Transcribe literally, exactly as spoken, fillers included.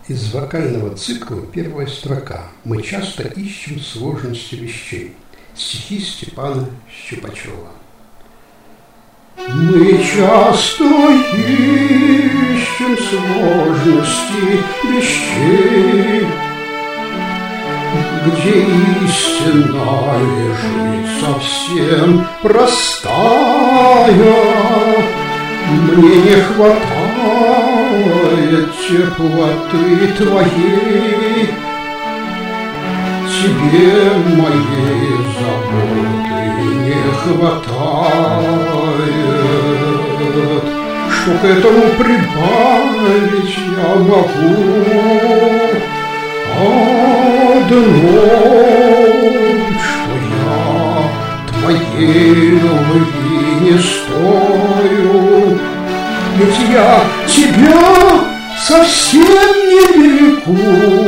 Из вокального цикла первая строка. Мы часто ищем сложности вещей. Стихи Степана Щипачева. Мы часто ищем сложности вещей, где истина лежит совсем простая. Мне не хватает теплоты твоей, тебе моей заботы не хватает. Что к этому прибавить я могу? Одно, что я твоей любви не стою. Ведь я тебя совсем не берегу.